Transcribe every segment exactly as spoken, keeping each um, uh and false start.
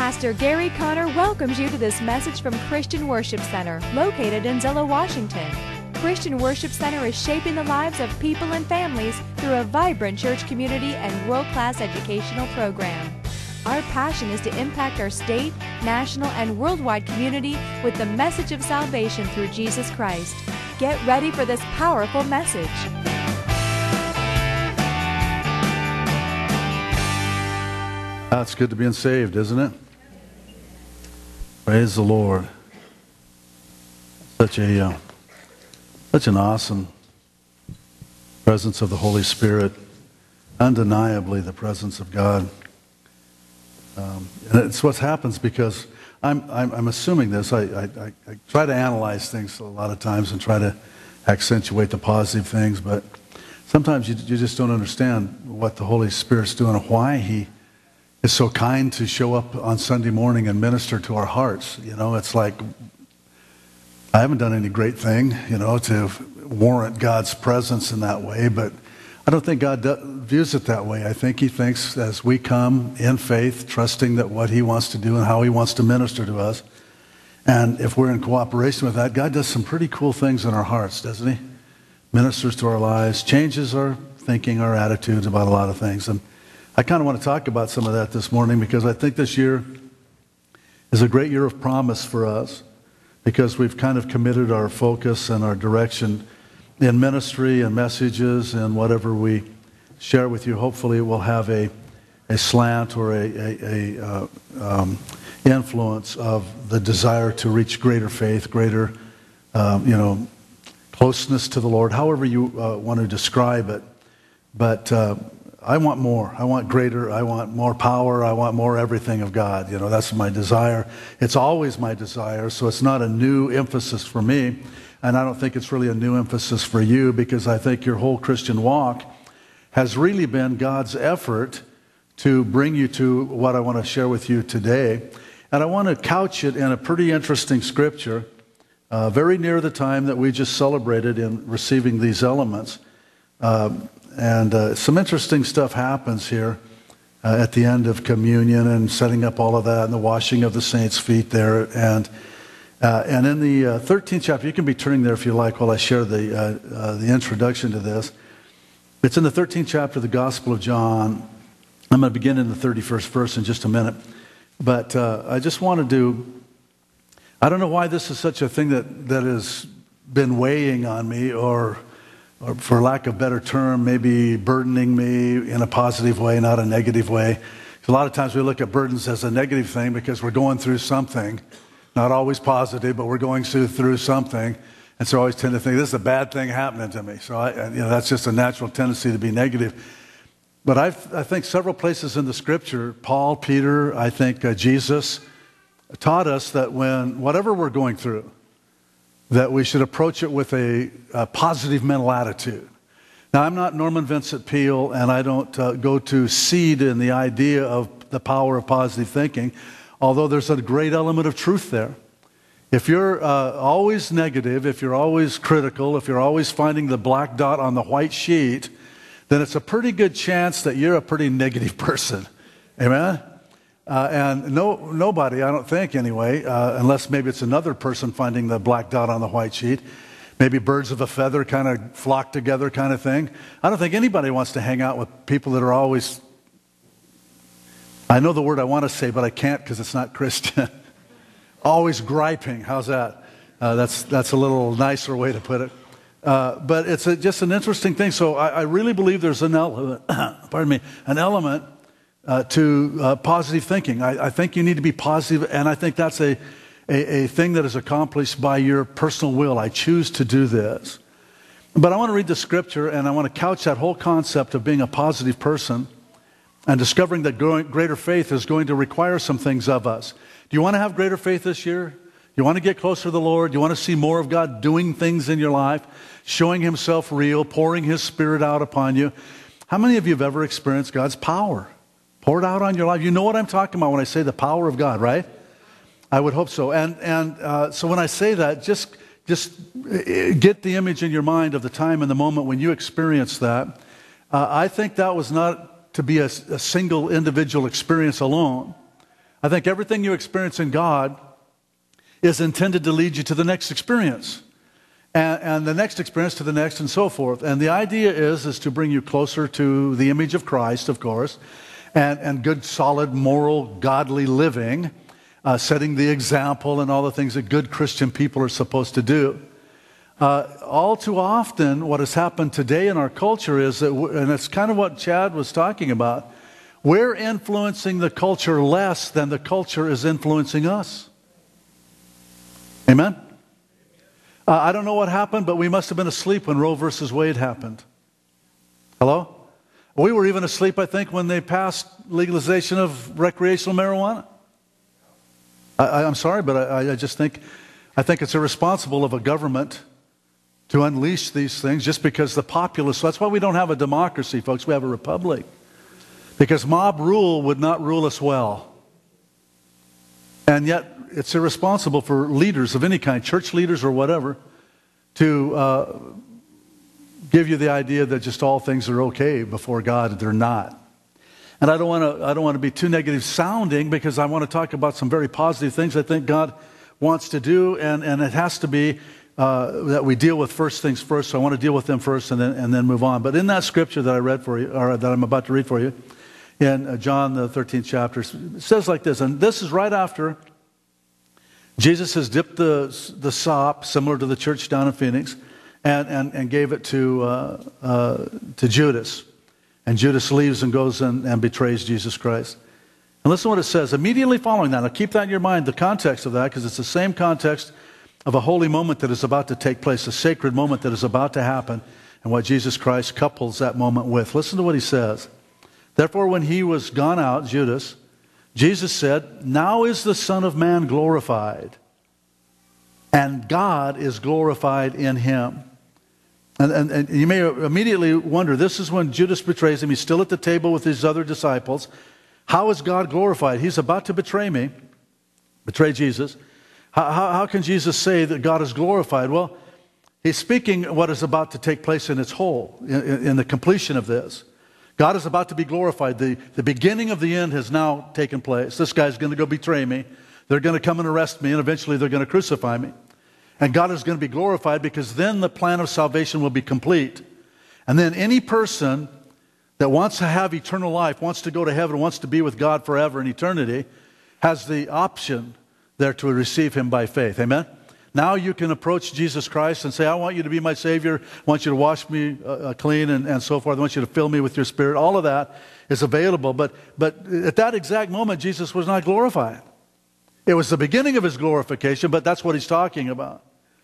Pastor Gary Conner welcomes you to this message from Christian Worship Center, located in Zillow, Washington. Christian Worship Center is shaping the lives of people and families through a vibrant church community and world-class educational program. Our passion is to impact our state, national, and worldwide community with the message of salvation through Jesus Christ. Get ready for this powerful message. Ah, it's good to be saved, isn't it? Praise the Lord. Such a uh, such an awesome presence of the Holy Spirit. Undeniably, the presence of God. Um, and it's what happens because I'm I'm, I'm assuming this. I, I, I, I try to analyze things a lot of times and try to accentuate the positive things, but sometimes you, you just don't understand what the Holy Spirit's doing and why He is so kind to show up on Sunday morning and minister to our hearts. You know, it's like I haven't done any great thing, you know, to warrant God's presence in that way, but I don't think God do, views it that way. I think He thinks as we come in faith, trusting that what He wants to do and how He wants to minister to us, and if we're in cooperation with that, God does some pretty cool things in our hearts, doesn't He? Ministers to our lives, changes our thinking, our attitudes about a lot of things. And I kind of want to talk about some of that this morning because I think this year is a great year of promise for us because we've kind of committed our focus and our direction in ministry and messages and whatever we share with you. Hopefully it will have a, a slant or a, a, a uh, um, influence of the desire to reach greater faith, greater, um, you know, closeness to the Lord, however you uh, want to describe it. But uh, I want more. I want greater. I want more power. I want more everything of God. You know, that's my desire. It's always my desire, so it's not a new emphasis for me. And I don't think it's really a new emphasis for you because I think your whole Christian walk has really been God's effort to bring you to what I want to share with you today. And I want to couch it in a pretty interesting scripture, uh, very near the time that we just celebrated in receiving these elements. Um, And uh, some interesting stuff happens here uh, at the end of communion and setting up all of that and the washing of the saints' feet there. And uh, and in the uh, thirteenth chapter, you can be turning there if you like while I share the, uh, uh, the introduction to this. It's in the thirteenth chapter of the Gospel of John. I'm going to begin in the thirty-first verse in just a minute. But uh, I just want to do, I don't know why this is such a thing that, that has been weighing on me or... or for lack of a better term, maybe burdening me in a positive way, not a negative way. A lot of times we look at burdens as a negative thing because we're going through something, not always positive, but we're going through, through something. And so I always tend to think, this is a bad thing happening to me. So I, you know, that's just a natural tendency to be negative. But I've, I think several places in the Scripture, Paul, Peter, I think uh, Jesus, taught us that when whatever we're going through, that we should approach it with a, a positive mental attitude. Now, I'm not Norman Vincent Peale, and I don't uh, go to seed in the idea of the power of positive thinking, although there's a great element of truth there. If you're uh, always negative, if you're always critical, if you're always finding the black dot on the white sheet, then it's a pretty good chance that you're a pretty negative person. Amen? Uh, and no, nobody, I don't think anyway, uh, unless maybe it's another person finding the black dot on the white sheet, maybe birds of a feather kind of flock together kind of thing. I don't think anybody wants to hang out with people that are always, I know the word I want to say, but I can't because it's not Christian. Always griping. How's that? Uh, that's, that's a little nicer way to put it. Uh, but it's a, just an interesting thing. So I, I really believe there's an element, pardon me, an element Uh, to uh, positive thinking. I, I think you need to be positive, and I think that's a, a, a thing that is accomplished by your personal will. I choose to do this. But I want to read the scripture, and I want to couch that whole concept of being a positive person and discovering that growing, greater faith is going to require some things of us. Do you want to have greater faith this year? You want to get closer to the Lord? You want to see more of God doing things in your life, showing Himself real, pouring His Spirit out upon you? How many of you have ever experienced God's power poured out on your life? You know what I'm talking about when I say the power of God, right? I would hope so. And and uh, so when I say that, just just get the image in your mind of the time and the moment when you experienced that. Uh, I think that was not to be a, a single individual experience alone. I think everything you experience in God is intended to lead you to the next experience. And, and the next experience to the next and so forth. And the idea is, is to bring you closer to the image of Christ, of course, and, and good, solid, moral, godly living, uh, setting the example and all the things that good Christian people are supposed to do. Uh, all too often, what has happened today in our culture is that, and it's kind of what Chad was talking about, we're influencing the culture less than the culture is influencing us. Amen? Uh, I don't know what happened, but we must have been asleep when Roe versus Wade happened. Hello? We were even asleep, I think, when they passed legalization of recreational marijuana. I, I'm sorry, but I, I just think, I think it's irresponsible of a government to unleash these things just because the populace, that's why we don't have a democracy, folks, we have a republic. Because mob rule would not rule us well. And yet, it's irresponsible for leaders of any kind, church leaders or whatever, to uh, give you the idea that just all things are okay before God. They're not. And I don't want to I don't want to be too negative sounding, because I want to talk about some very positive things I think God wants to do, and, and it has to be uh, that we deal with first things first. So I want to deal with them first and then and then move on. But in that scripture that I read for you, or that I'm about to read for you, in John the thirteenth chapter, it says like this, and this is right after Jesus has dipped the, the sop, similar to the church down in Phoenix, and, and, and gave it to, uh, uh, to Judas. And Judas leaves and goes and, and betrays Jesus Christ. And listen to what it says. Immediately following that, now keep that in your mind, the context of that, because it's the same context of a holy moment that is about to take place, a sacred moment that is about to happen, and what Jesus Christ couples that moment with. Listen to what he says. Therefore, when he was gone out, Judas, Jesus said, now is the Son of Man glorified, and God is glorified in him. And, and, and you may immediately wonder, this is when Judas betrays him. He's still at the table with his other disciples. How is God glorified? He's about to betray me, betray Jesus. How, how, how can Jesus say that God is glorified? Well, he's speaking what is about to take place in its whole, in, in the completion of this. God is about to be glorified. The, the beginning of the end has now taken place. This guy's going to go betray me. They're going to come and arrest me, and eventually they're going to crucify me. And God is going to be glorified, because then the plan of salvation will be complete. And then any person that wants to have eternal life, wants to go to heaven, wants to be with God forever in eternity, has the option there to receive him by faith. Amen? Now you can approach Jesus Christ and say, I want you to be my Savior. I want you to wash me uh, clean and, and so forth. I want you to fill me with your Spirit. All of that is available. But, but at that exact moment, Jesus was not glorified. It was the beginning of his glorification, but that's what he's talking about.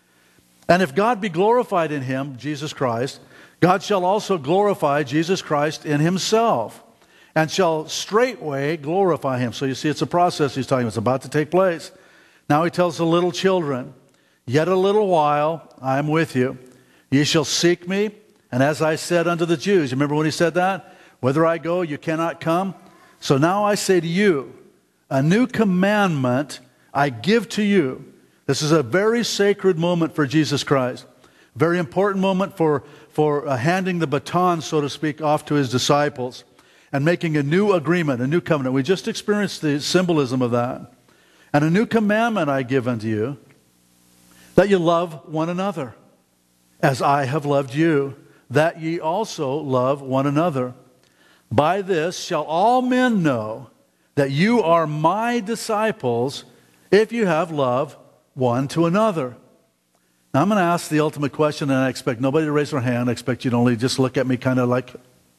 And if God be glorified in him, Jesus Christ, God shall also glorify Jesus Christ in himself, and shall straightway glorify him. So you see, it's a process he's talking about. It's about to take place. Now he tells the little children, yet a little while I am with you. Ye shall seek me, and as I said unto the Jews, you remember when he said that? Whither I go, you cannot come. So now I say to you, a new commandment I give to you. This is a very sacred moment for Jesus Christ. Very important moment for, for uh, handing the baton, so to speak, off to his disciples and making a new agreement, a new covenant. We just experienced the symbolism of that. And a new commandment I give unto you, that you love one another, as I have loved you, that ye also love one another. By this shall all men know that you are my disciples, if you have love one to another. Now I'm going to ask the ultimate question, and I expect nobody to raise their hand. I expect you to only just look at me kind of like,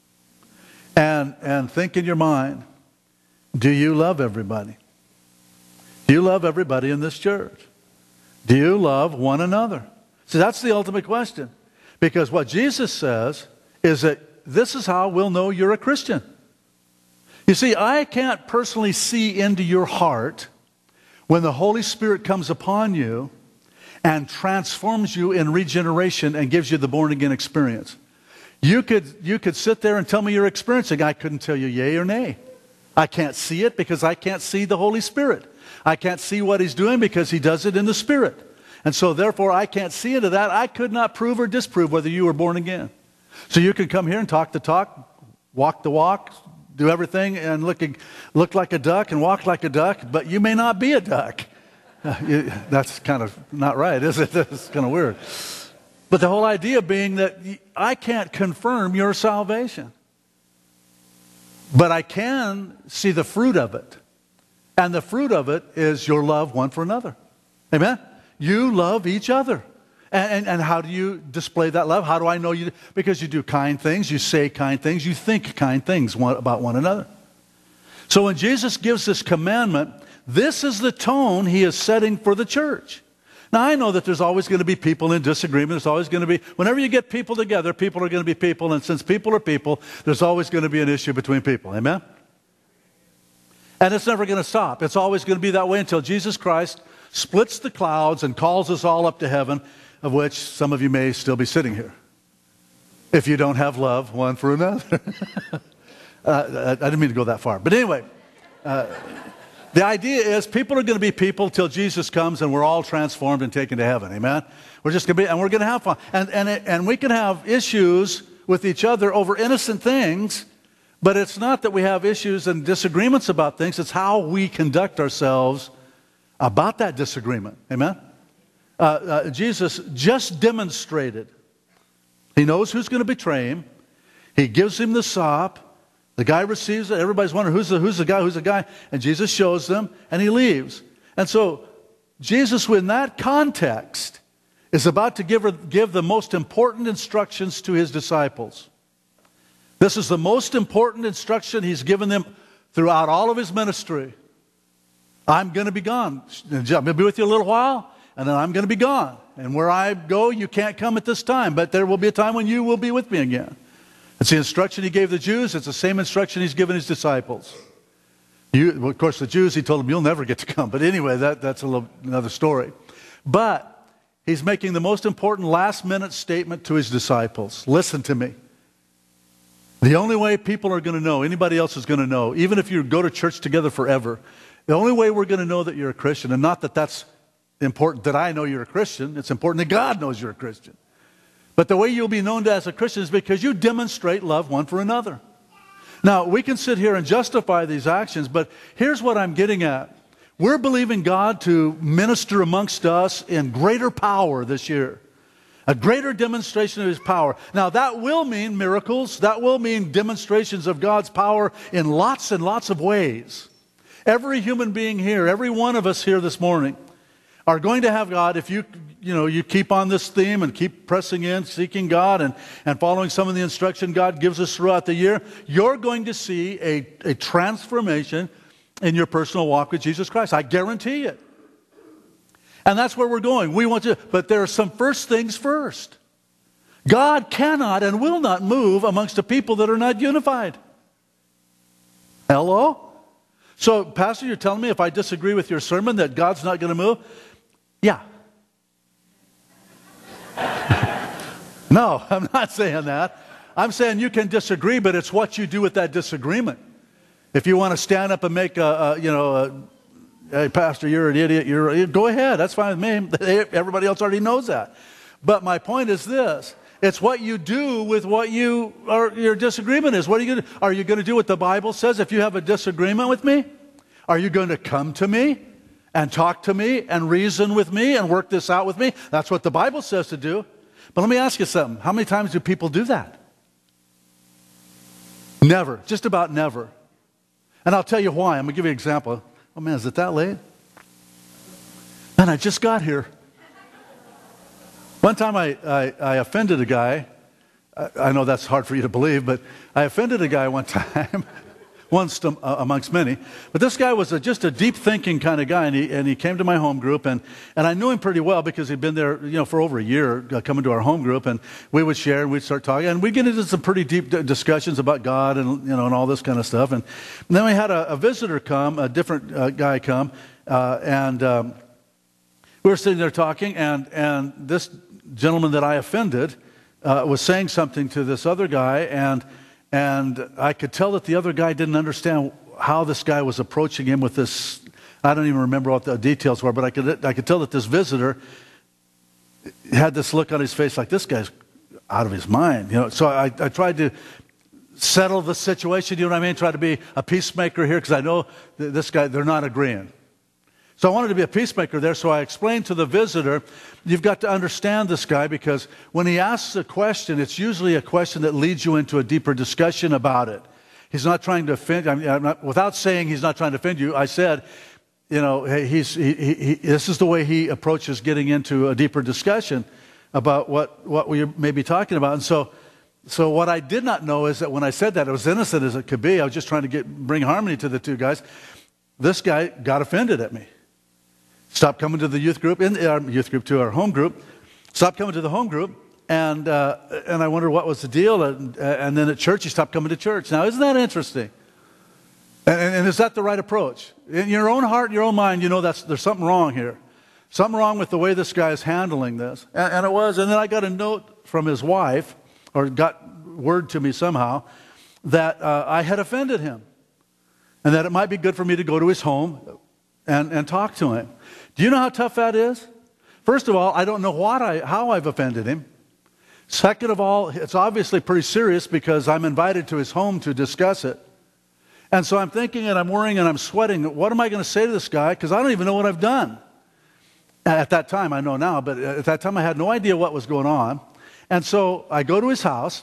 and, and think in your mind, do you love everybody? Do you love everybody in this church? Do you love one another? See, that's the ultimate question. Because what Jesus says is that this is how we'll know you're a Christian. You see, I can't personally see into your heart when the Holy Spirit comes upon you and transforms you in regeneration and gives you the born-again experience. You could, you could sit there and tell me you're experiencing. I couldn't tell you yay or nay. I can't see it because I can't see the Holy Spirit. I can't see what he's doing because he does it in the Spirit. And so therefore I can't see into that. I could not prove or disprove whether you were born again. So you can come here and talk the talk, walk the walk, do everything and look, look like a duck and walk like a duck, but you may not be a duck. Uh, you, that's kind of not right, is it? That's kind of weird. But the whole idea being that I can't confirm your salvation, but I can see the fruit of it. And the fruit of it is your love one for another. Amen? You love each other. And, and, and how do you display that love? How do I know you? Because you do kind things, you say kind things, you think kind things one, about one another. So when Jesus gives this commandment, this is the tone he is setting for the church. Now, I know that there's always going to be people in disagreement. There's always going to be, whenever you get people together, people are going to be people. And since people are people, there's always going to be an issue between people. Amen? And it's never going to stop. It's always going to be that way until Jesus Christ splits the clouds and calls us all up to heaven, of which some of you may still be sitting here, if you don't have love one for another. uh, I didn't mean to go that far. But anyway, uh, the idea is people are going to be people till Jesus comes and we're all transformed and taken to heaven. Amen? We're just going to be, and we're going to have fun. And, and, it, and we can have issues with each other over innocent things, but it's not that we have issues and disagreements about things. It's how we conduct ourselves about that disagreement. Amen? Uh, uh, Jesus just demonstrated. He knows who's going to betray him. He gives him the sop. The guy receives it. Everybody's wondering, who's the, who's the guy, who's the guy? And Jesus shows them, and he leaves. And so, Jesus, in that context, is about to give, give the most important instructions to his disciples. This is the most important instruction he's given them throughout all of his ministry. I'm going to be gone. I'm going to be with you a little while, and then I'm going to be gone. And where I go, you can't come at this time, but there will be a time when you will be with me again. It's the instruction he gave the Jews. It's the same instruction he's given his disciples. You, well, of course, the Jews, he told them, you'll never get to come. But anyway, that, that's a little, another story. But he's making the most important last-minute statement to his disciples. Listen to me. The only way people are going to know, anybody else is going to know, even if you go to church together forever, the only way we're going to know that you're a Christian, and not that that's important that I know you're a Christian, it's important that God knows you're a Christian. But the way you'll be known as a Christian is because you demonstrate love one for another. Now, we can sit here and justify these actions, but here's what I'm getting at. We're believing God to minister amongst us in greater power this year. A greater demonstration of his power. Now, that will mean miracles. That will mean demonstrations of God's power in lots and lots of ways. Every human being here, every one of us here this morning, are going to have God, if you you know, you keep on this theme and keep pressing in, seeking God and, and following some of the instruction God gives us throughout the year, you're going to see a, a transformation in your personal walk with Jesus Christ. I guarantee it. And that's where we're going. We want to, but there are some first things first. God cannot and will not move amongst a people that are not unified. Hello? So, Pastor, you're telling me if I disagree with your sermon that God's not going to move? Yeah. No, I'm not saying that. I'm saying you can disagree, but it's what you do with that disagreement. If you want to stand up and make a, a you know, a, hey, Pastor, you're an idiot, you're, go ahead, that's fine with me. Everybody else already knows that. But my point is this. It's what you do with what you or your disagreement is. What are you going to, are you going to do what the Bible says if you have a disagreement with me? Are you going to come to me and talk to me and reason with me and work this out with me? That's what the Bible says to do. But let me ask you something. How many times do people do that? Never. Just about never. And I'll tell you why. I'm going to give you an example. Oh man, is it that late? Man, I just got here. One time I, I, I offended a guy. I, I know that's hard for you to believe, but I offended a guy one time. Once to, uh, amongst many. But this guy was a, just a deep thinking kind of guy, and he, and he came to my home group, and, and I knew him pretty well because he'd been there, you know, for over a year, uh, coming to our home group, and we would share, and we'd start talking, and we'd get into some pretty deep d- discussions about God and, you know, and all this kind of stuff. And, and then we had a, a visitor come, a different uh, guy come, uh, and um, we were sitting there talking, and, and this gentleman that I offended uh, was saying something to this other guy, and And I could tell that the other guy didn't understand how this guy was approaching him with this. I don't even remember what the details were, but I could I could tell that this visitor had this look on his face like this guy's out of his mind. You know, so I, I tried to settle the situation, you know what I mean? Try to be a peacemaker here, because I know th- this guy, they're not agreeing. So I wanted to be a peacemaker there, so I explained to the visitor, you've got to understand this guy, because when he asks a question, it's usually a question that leads you into a deeper discussion about it. He's not trying to offend, I mean, I'm not, without saying he's not trying to offend you, I said, you know, hey, he's, he, he, he, this is the way he approaches getting into a deeper discussion about what, what we may be talking about. And so, so what I did not know is that when I said that, it was innocent as it could be. I was just trying to get bring harmony to the two guys. This guy got offended at me. Stopped coming to the youth group, in our youth group, to our home group. Stopped coming to the home group, and uh, and I wondered what was the deal. And, and then at church, he stopped coming to church. Now, isn't that interesting? And, and is that the right approach? In your own heart, in your own mind, you know that's there's something wrong here. Something wrong with the way this guy is handling this. And, and it was. And then I got a note from his wife, or got word to me somehow, that uh, I had offended him, and that it might be good for me to go to his home and, and talk to him. Do you know how tough that is? First of all, I don't know what I, how I've offended him. Second of all, it's obviously pretty serious, because I'm invited to his home to discuss it. And so I'm thinking, and I'm worrying, and I'm sweating. What am I going to say to this guy? Because I don't even know what I've done. At that time, I know now, but at that time I had no idea what was going on. And so I go to his house,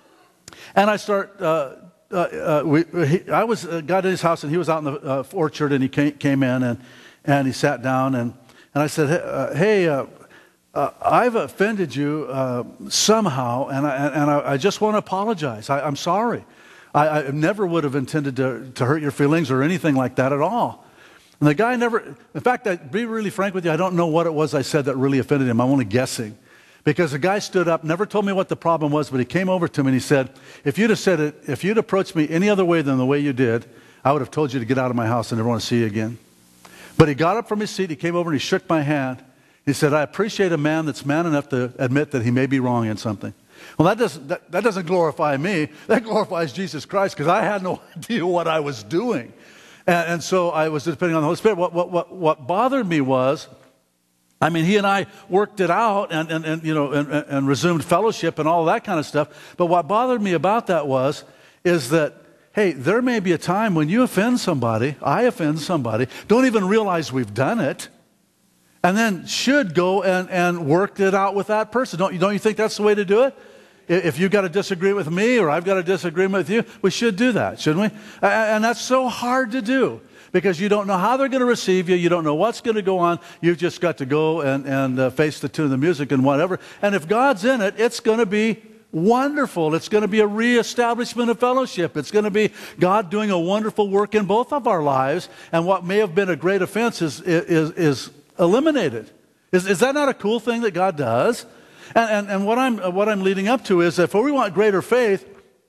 and I start, uh, uh, uh, we, he, I was uh, got in his house, and he was out in the uh, orchard, and he came, came in, and, and he sat down, and, and I said, hey, uh, hey uh, uh, I've offended you uh, somehow, and, I, and I, I just want to apologize. I, I'm sorry. I, I never would have intended to, to hurt your feelings or anything like that at all. And the guy never, in fact, to be really frank with you, I don't know what it was I said that really offended him. I'm only guessing. Because the guy stood up, never told me what the problem was, but he came over to me and he said, if you'd have said it, if you'd approached me any other way than the way you did, I would have told you to get out of my house and never want to see you again. But he got up from his seat, he came over and he shook my hand. He said, I appreciate a man that's man enough to admit that he may be wrong in something. Well, that doesn't, that, that doesn't glorify me. That glorifies Jesus Christ, because I had no idea what I was doing. And, and so I was depending on the Holy Spirit. What, what, what, what bothered me was, I mean, he and I worked it out and, and, and you know, and, and resumed fellowship and all that kind of stuff. But what bothered me about that was, is that, hey, there may be a time when you offend somebody, I offend somebody, don't even realize we've done it, and then should go and, and work it out with that person. Don't you, don't you think that's the way to do it? If you've got a disagreement with me or I've got a disagreement with you, we should do that, shouldn't we? And that's so hard to do, because you don't know how they're going to receive you. You don't know what's going to go on. You've just got to go and, and uh, face the tune of the music and whatever. And if God's in it, it's going to be wonderful. It's going to be a reestablishment of fellowship. It's going to be God doing a wonderful work in both of our lives. And what may have been a great offense is, is, is eliminated. Is, is that not a cool thing that God does? And, and, and what I'm, what I'm leading up to is that if we want greater faith,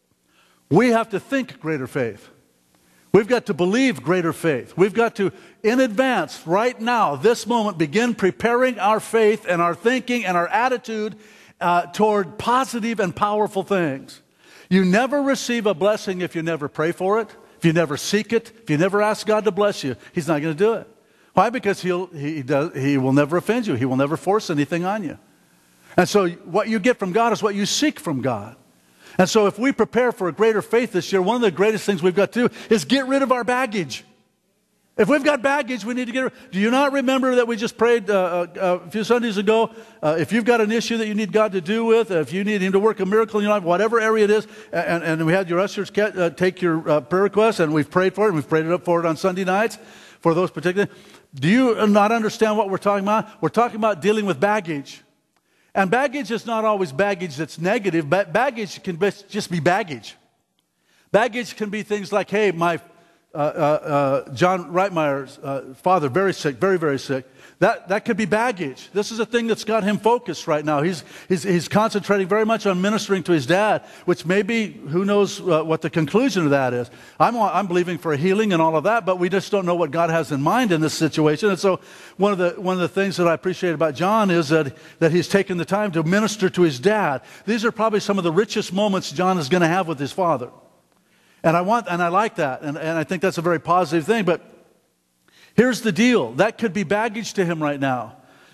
we have to think greater faith. We've got to believe greater faith. We've got to, in advance, right now, this moment, begin preparing our faith and our thinking and our attitude uh, toward positive and powerful things. You never receive a blessing if you never pray for it, if you never seek it, if you never ask God to bless you. He's not going to do it. Why? Because he'll, he, does, he will never offend you. He will never force anything on you. And so what you get from God is what you seek from God. And so if we prepare for a greater faith this year, one of the greatest things we've got to do is get rid of our baggage. If we've got baggage, we need to get rid of it. Do you not remember that we just prayed uh, uh, a few Sundays ago? Uh, if you've got an issue that you need God to do with, if you need Him to work a miracle in your life, whatever area it is, and, and we had your ushers uh, take your uh, prayer requests, and we've prayed for it, and we've prayed it up for it on Sunday nights for those particular. Do you not understand what we're talking about? We're talking about dealing with baggage. And baggage is not always baggage that's negative. But baggage can be, just be baggage. Baggage can be things like, hey, my uh, uh, uh, John Reitmeyer's uh, father, very sick, very, very sick. That, that could be baggage. This is a thing that's got him focused right now. He's, he's, he's concentrating very much on ministering to his dad, which maybe, who knows uh, what the conclusion of that is. I'm, I'm believing for a healing and all of that, but we just don't know what God has in mind in this situation. And so one of the, one of the things that I appreciate about John is that, that he's taken the time to minister to his dad. These are probably some of the richest moments John is going to have with his father. And I want, and I like that, and, and I think that's a very positive thing, but here's the deal. That could be baggage to him right now.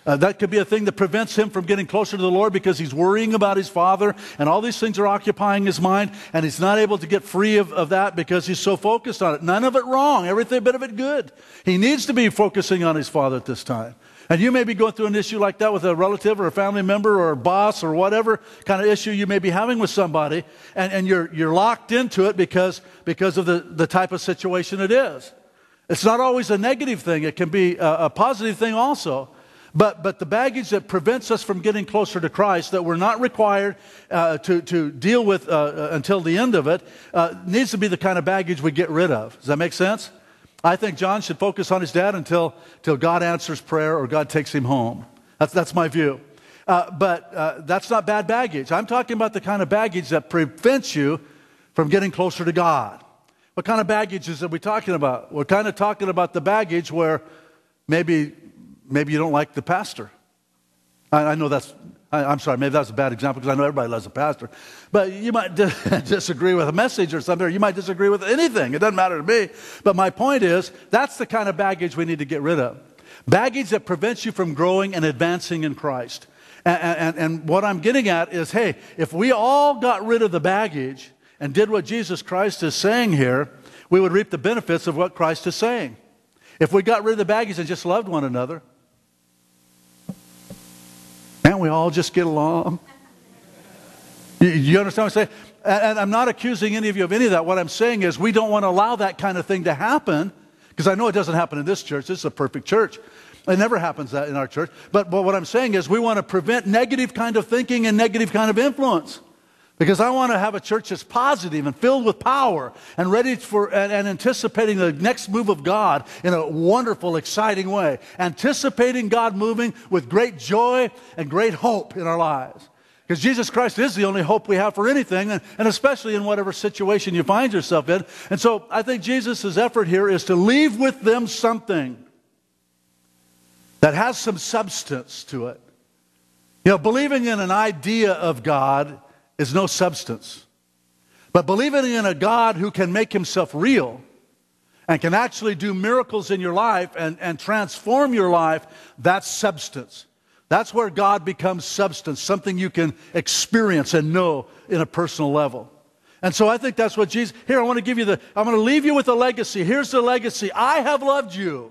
Uh, that could be a thing that prevents him from getting closer to the Lord because he's worrying about his father, and all these things are occupying his mind, and he's not able to get free of, of that because he's so focused on it. None of it wrong, every bit of it good. He needs to be focusing on his father at this time. And you may be going through an issue like that with a relative or a family member or a boss or whatever kind of issue you may be having with somebody, and, and you're, you're locked into it because, because of the, the type of situation it is. It's not always a negative thing. It can be a, a positive thing also. But, but the baggage that prevents us from getting closer to Christ, that we're not required uh, to, to deal with uh, until the end of it, uh, needs to be the kind of baggage we get rid of. Does that make sense? I think John should focus on his dad until, until God answers prayer or God takes him home. That's, that's my view. Uh, but uh, that's not bad baggage. I'm talking about the kind of baggage that prevents you from getting closer to God. What kind of baggage is are we talking about? We're kind of talking about the baggage where maybe... Maybe you don't like the pastor. I, I know that's, I, I'm sorry, maybe that's a bad example because I know everybody loves a pastor. But you might di- disagree with a message or something, or you might disagree with anything. It doesn't matter to me. But my point is, that's the kind of baggage we need to get rid of. Baggage that prevents you from growing and advancing in Christ. And, and, and what I'm getting at is, hey, if we all got rid of the baggage and did what Jesus Christ is saying here, we would reap the benefits of what Christ is saying. If we got rid of the baggage and just loved one another, can't we all just get along? You, you understand what I'm saying? And, and I'm not accusing any of you of any of that. What I'm saying is we don't want to allow that kind of thing to happen, because I know it doesn't happen in this church. This is a perfect church. It never happens that in our church. But, but what I'm saying is we want to prevent negative kind of thinking and negative kind of influence. Because I want to have a church that's positive and filled with power and ready for and, and anticipating the next move of God in a wonderful, exciting way. Anticipating God moving with great joy and great hope in our lives. Because Jesus Christ is the only hope we have for anything, and, and especially in whatever situation you find yourself in. And so I think Jesus' effort here is to leave with them something that has some substance to it. You know, believing in an idea of God is no substance. But believing in a God who can make himself real and can actually do miracles in your life and, and transform your life, that's substance. That's where God becomes substance, something you can experience and know in a personal level. And so I think that's what Jesus... Here, I want to give you the... I'm going to leave you with a legacy. Here's the legacy. I have loved you.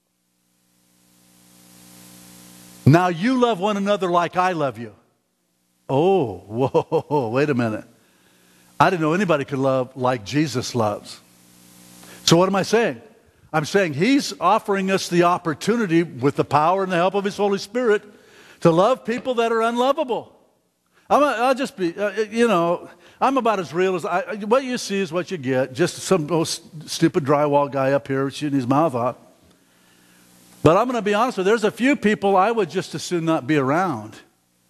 Now you love one another like I love you. Oh, whoa, wait a minute. I didn't know anybody could love like Jesus loves. So what am I saying? I'm saying he's offering us the opportunity with the power and the help of his Holy Spirit to love people that are unlovable. I'm a, I'll just be, uh, you know, I'm about as real as, I, what you see is what you get. Just some old stupid drywall guy up here shooting his mouth out. But I'm going to be honest with you, there's a few people I would just as soon not be around.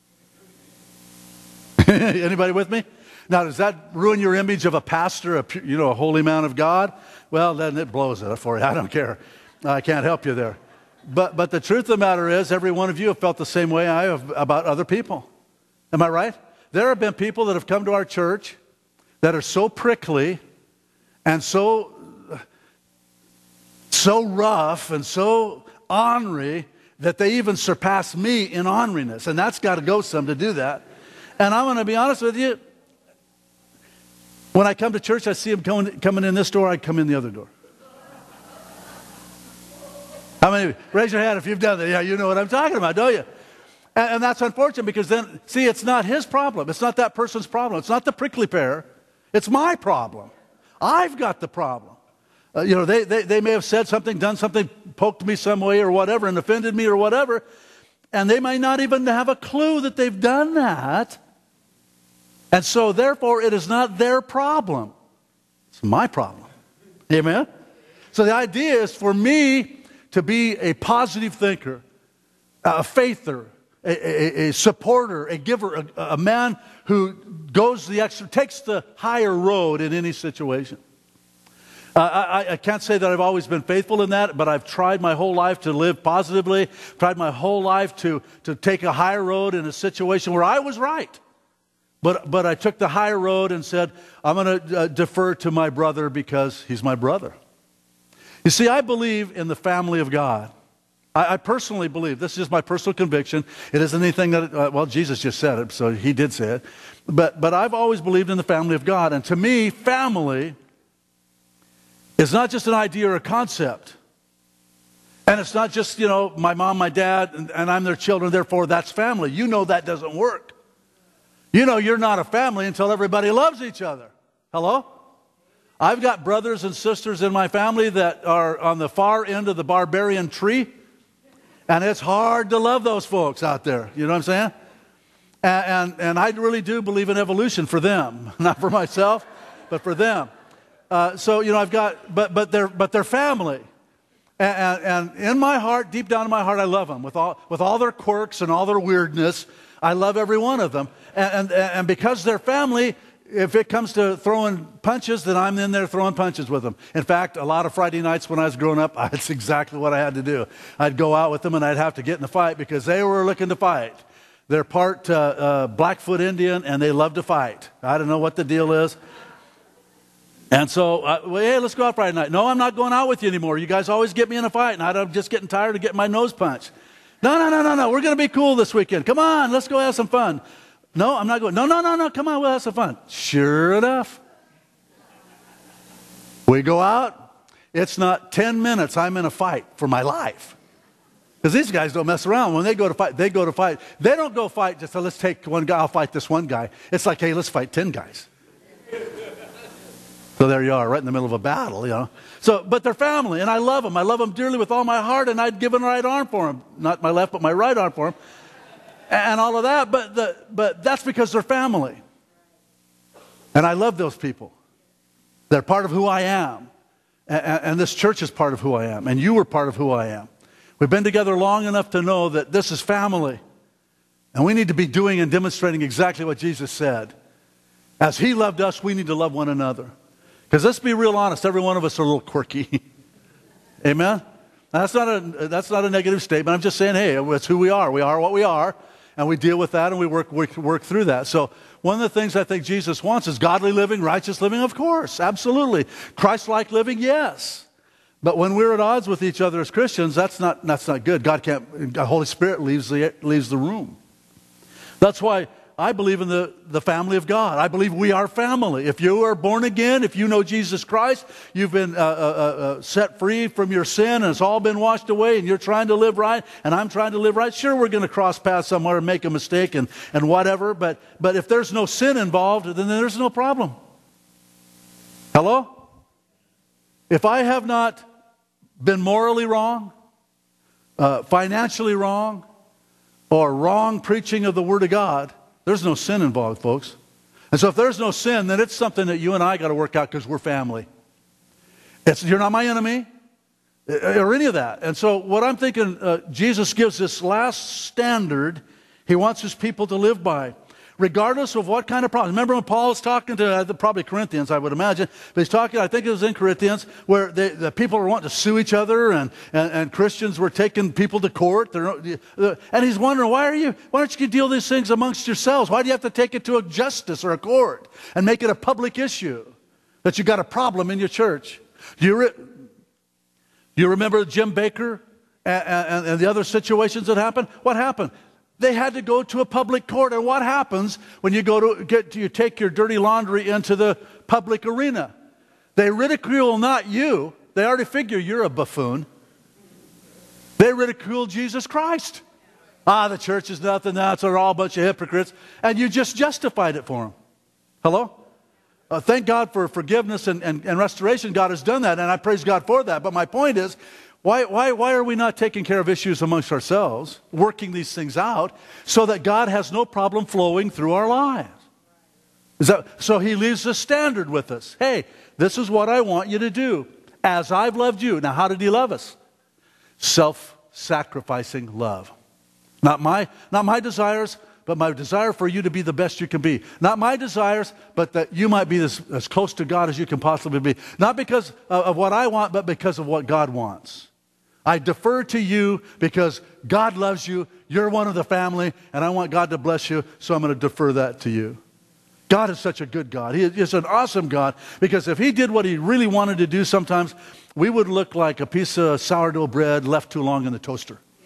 Anybody with me? Now, does that ruin your image of a pastor, a, you know, a holy man of God? Well, then it blows it for you. I don't care. I can't help you there. But, but the truth of the matter is, every one of you have felt the same way I have about other people. Am I right? There have been people that have come to our church that are so prickly and so, so rough and so ornery that they even surpass me in orneriness. And that's got to go some to do that. And I'm going to be honest with you. When I come to church, I see them coming, coming in this door, I come in the other door. How many? Raise your hand if you've done that. Yeah, you know what I'm talking about, don't you? And, and that's unfortunate because then, see, it's not his problem. It's not that person's problem. It's not the prickly pear. It's my problem. I've got the problem. Uh, you know, they, they, they may have said something, done something, poked me some way or whatever, and offended me or whatever, and they may not even have a clue that they've done that. And so, therefore, it is not their problem. It's my problem. Amen? So the idea is for me to be a positive thinker, a faither, a, a, a supporter, a giver, a, a man who goes the extra, takes the higher road in any situation. Uh, I, I can't say that I've always been faithful in that, but I've tried my whole life to live positively, tried my whole life to, to take a higher road in a situation where I was right. But, but I took the higher road and said, I'm going to uh, defer to my brother because he's my brother. You see, I believe in the family of God. I, I personally believe, this is just my personal conviction. It isn't anything that, uh, well, Jesus just said it, so he did say it. But, but I've always believed in the family of God. And to me, family is not just an idea or a concept. And it's not just, you know, my mom, my dad, and, and I'm their children, therefore that's family. You know that doesn't work. You know you're not a family until everybody loves each other. Hello? I've got brothers and sisters in my family that are on the far end of the barbarian tree. And it's hard to love those folks out there. You know what I'm saying? And, and, and I really do believe in evolution for them. Not for myself, but for them. Uh, so, you know, I've got, but, but, they're, but they're family. And, and, and in my heart, deep down in my heart, I love them. With all, with all their quirks and all their weirdness, I love every one of them. And, and, and because they're family, if it comes to throwing punches, then I'm in there throwing punches with them. In fact, a lot of Friday nights when I was growing up, that's exactly what I had to do. I'd go out with them and I'd have to get in a fight because they were looking to fight. They're part uh, uh, Blackfoot Indian and they love to fight. I don't know what the deal is. And so, uh, well, hey, let's go out Friday night. No, I'm not going out with you anymore. You guys always get me in a fight and I'm just getting tired of getting my nose punched. No, no, no, no, no. We're going to be cool this weekend. Come on, let's go have some fun. No, I'm not going. No, no, no, no. Come on, we'll have some fun. Sure enough. We go out. It's not ten minutes. I'm in a fight for my life. Because these guys don't mess around. When they go to fight, they go to fight. They don't go fight just, so let's take one guy, I'll fight this one guy. It's like, hey, let's fight ten guys. So there you are, right in the middle of a battle, you know. So, but they're family, and I love them. I love them dearly with all my heart, and I'd give a right arm for them. Not my left, but my right arm for them. And all of that, but, the, but that's because they're family. And I love those people. They're part of who I am. And, and this church is part of who I am. And you are part of who I am. We've been together long enough to know that this is family. And we need to be doing and demonstrating exactly what Jesus said. As he loved us, we need to love one another. Because let's be real honest, every one of us are a little quirky. Amen? That's not, a, that's not a negative statement. I'm just saying, hey, it's who we are. We are what we are. And we deal with that and we work, work, work through that. So one of the things I think Jesus wants is godly living, righteous living, of course, absolutely. Christ-like living, yes. But when we're at odds with each other as Christians, that's not, that's not good. God can't, the Holy Spirit leaves the, leaves the room. That's why I believe in the, the family of God. I believe we are family. If you are born again, if you know Jesus Christ, you've been uh, uh, uh, set free from your sin and it's all been washed away and you're trying to live right and I'm trying to live right. Sure, we're going to cross paths somewhere and make a mistake and, and whatever, but, but if there's no sin involved, then there's no problem. Hello? If I have not been morally wrong, uh, financially wrong, or wrong preaching of the Word of God, there's no sin involved, folks. And so if there's no sin, then it's something that you and I got to work out because we're family. It's, you're not my enemy or any of that. And so what I'm thinking, uh, Jesus gives this last standard he wants his people to live by, regardless of what kind of problem. Remember when Paul was talking to uh, the, probably Corinthians, I would imagine, but he's talking, I think it was in Corinthians, where they, the people were wanting to sue each other and, and, and Christians were taking people to court. They're, uh, and he's wondering, why are you, why don't you deal these things amongst yourselves? Why do you have to take it to a justice or a court and make it a public issue that you got a problem in your church? Do you, re, do you remember Jim Baker and, and, and the other situations that happened? What happened? They had to go to a public court. And what happens when you go to get you take your dirty laundry into the public arena? They ridicule not you. They already figure you're a buffoon. They ridicule Jesus Christ. Ah, the church is nothing. That's they're all a bunch of hypocrites. And you just justified it for them. Hello? Uh, thank God for forgiveness and, and, and restoration. God has done that, and I praise God for that. But my point is, Why, why, why are we not taking care of issues amongst ourselves, working these things out, so that God has no problem flowing through our lives? Is that, so he leaves a standard with us. Hey, this is what I want you to do, as I've loved you. Now, how did he love us? Self-sacrificing love. Not my, not my desires, but my desire for you to be the best you can be. Not my desires, but that you might be as, as close to God as you can possibly be. Not because of, of what I want, but because of what God wants. I defer to you because God loves you. You're one of the family, and I want God to bless you, so I'm going to defer that to you. God is such a good God. He is an awesome God, because if he did what he really wanted to do sometimes, we would look like a piece of sourdough bread left too long in the toaster.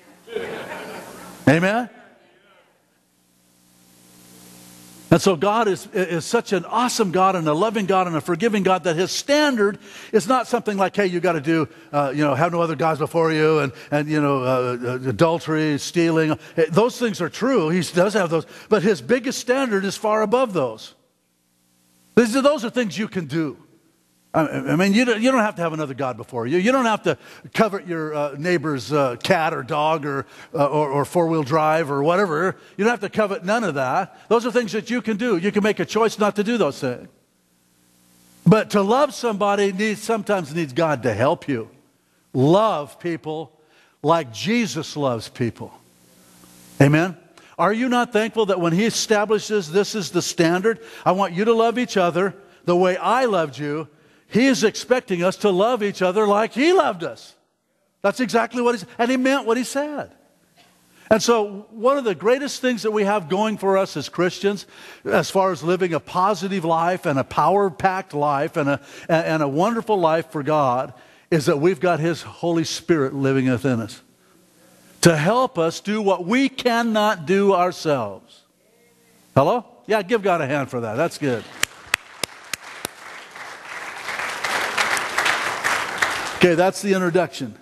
Amen? And so God is, is such an awesome God and a loving God and a forgiving God that His standard is not something like, hey, you got to do, uh, you know, have no other gods before you and, and you know, uh, adultery, stealing. Those things are true. He does have those. But His biggest standard is far above those. These are, those are things you can do. I mean, you don't, you don't have to have another God before you. You don't have to covet your uh, neighbor's uh, cat or dog or, uh, or, or four-wheel drive or whatever. You don't have to covet none of that. Those are things that you can do. You can make a choice not to do those things. But to love somebody needs, sometimes needs God to help you. Love people like Jesus loves people. Amen? Are you not thankful that when He establishes this is the standard, I want you to love each other the way I loved you, He is expecting us to love each other like He loved us. That's exactly what He said. And He meant what He said. And so one of the greatest things that we have going for us as Christians, as far as living a positive life and a power-packed life and a, and a wonderful life for God, is that we've got His Holy Spirit living within us to help us do what we cannot do ourselves. Hello? Yeah, give God a hand for that. That's good. Okay, that's the introduction.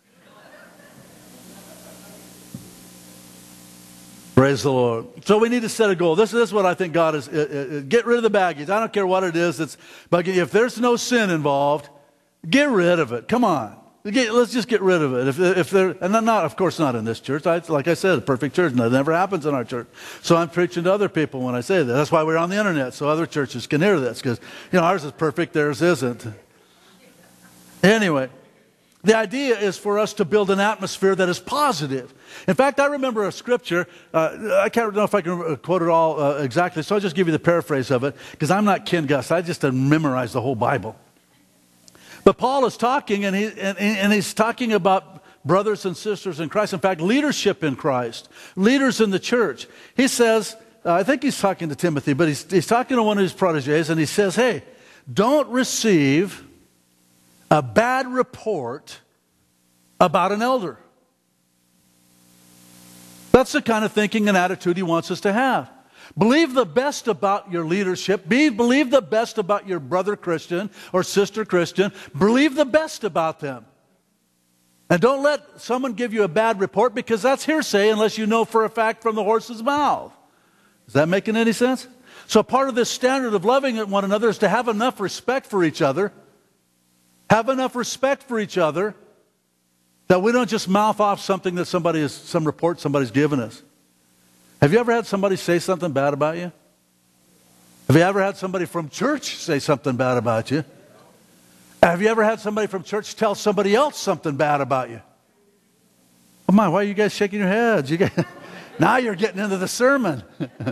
Praise the Lord. So we need to set a goal. This, this is what I think God is. Uh, uh, get rid of the baggage. I don't care what it is. It's, but if there's no sin involved, get rid of it. Come on. Get, let's just get rid of it. If, if there, and I'm not, of course, not in this church. I, like I said, a perfect church. That never happens in our church. So I'm preaching to other people when I say that. That's why we're on the internet, so other churches can hear this. Because, you know, ours is perfect, theirs isn't. Anyway, the idea is for us to build an atmosphere that is positive. In fact, I remember a scripture. Uh, I can't know if I can quote it all uh, exactly, so I'll just give you the paraphrase of it, because I'm not Ken Gus. I just didn't memorize the whole Bible. But Paul is talking, and, he, and, and he's talking about brothers and sisters in Christ. In fact, leadership in Christ, leaders in the church. He says, uh, I think he's talking to Timothy, but he's, he's talking to one of his protégés, and he says, hey, don't receive a bad report about an elder. That's the kind of thinking and attitude he wants us to have. Believe the best about your leadership. Be, believe the best about your brother Christian or sister Christian. Believe the best about them. And don't let someone give you a bad report, because that's hearsay unless you know for a fact from the horse's mouth. Is that making any sense? So part of this standard of loving one another is to have enough respect for each other. Have enough respect for each other that we don't just mouth off something that somebody is, some report somebody's given us. Have you ever had somebody say something bad about you? Have you ever had somebody from church say something bad about you? Have you ever had somebody from church tell somebody else something bad about you? Oh my, why are you guys shaking your heads? You guys, now you're getting into the sermon.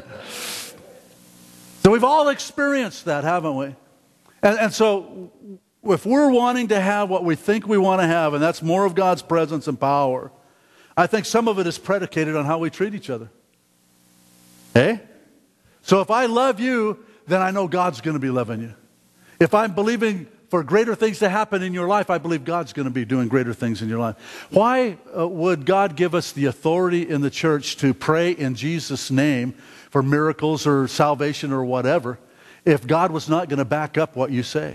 So we've all experienced that, haven't we? And, and so if we're wanting to have what we think we want to have, and that's more of God's presence and power, I think some of it is predicated on how we treat each other. Hey? So if I love you, then I know God's going to be loving you. If I'm believing for greater things to happen in your life, I believe God's going to be doing greater things in your life. Why uh, would God give us the authority in the church to pray in Jesus' name for miracles or salvation or whatever, if God was not going to back up what you say?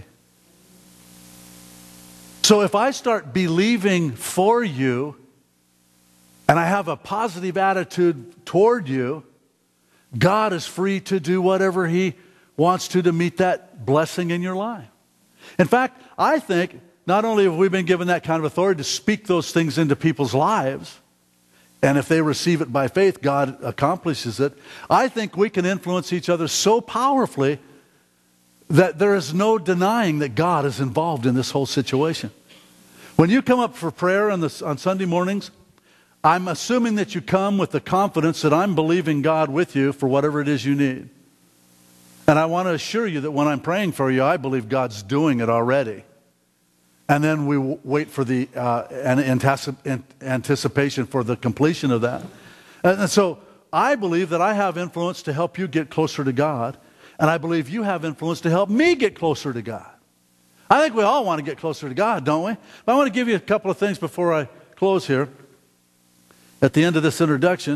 So if I start believing for you and I have a positive attitude toward you, God is free to do whatever He wants to to meet that blessing in your life. In fact, I think not only have we been given that kind of authority to speak those things into people's lives, and if they receive it by faith, God accomplishes it, I think we can influence each other so powerfully that there is no denying that God is involved in this whole situation. When you come up for prayer on, the, on Sunday mornings, I'm assuming that you come with the confidence that I'm believing God with you for whatever it is you need. And I want to assure you that when I'm praying for you, I believe God's doing it already. And then we w- wait for the uh, an anticip- anticipation for the completion of that. And, and so I believe that I have influence to help you get closer to God. And I believe you have influence to help me get closer to God. I think we all want to get closer to God, don't we? But I want to give you a couple of things before I close here. At the end of this introduction,